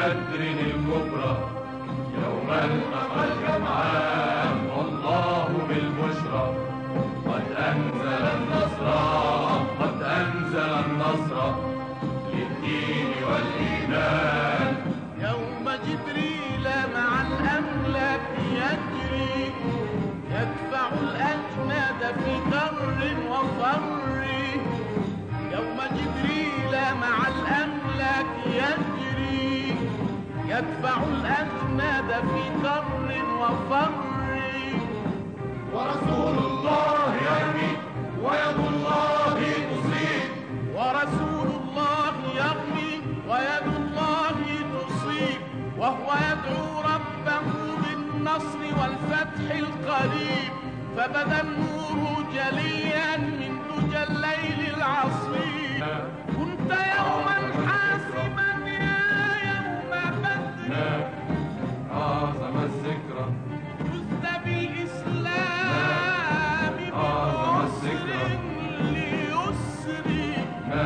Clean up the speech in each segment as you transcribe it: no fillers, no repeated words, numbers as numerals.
بدر الكبرى يوم التقى الجمعان والله بالبشرى قد أنزل النصر قد أنزل النصر للدين والإيمان. يوم جبريل مع الأملاك يجري يدفع الأجناد في كر وفر. يوم جبريل مع الأملاك يجري يدفع الأجناد في كر وفر. ورسول الله يرمي ويد الله تصيب ورسول الله يرمي ويد الله تصيب وهو يدعو ربه بالنصر والفتح القريب. فبدا النور جليا من دجى الليل العصيب. كنت يوما حاسما يا يوم بدر أعظم الذكرى فزت بالإسلام أعظم بنصر ليسر.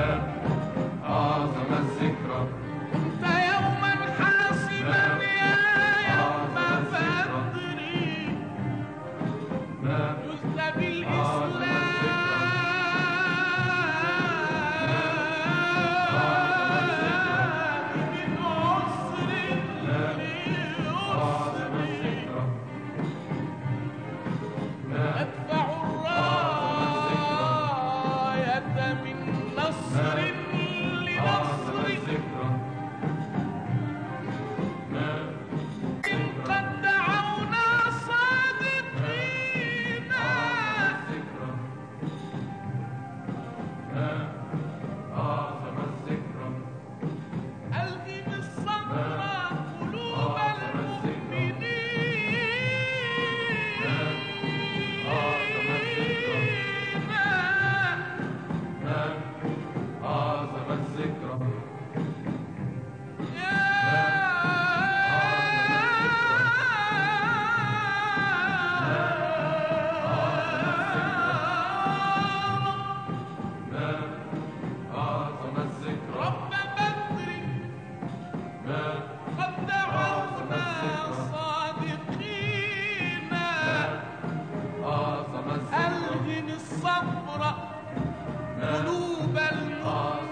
أعظم الذكرى كنت يوما حاسما يا يوم بدر فزت بالإسلام ألهن الصبر قلوب المؤمنين.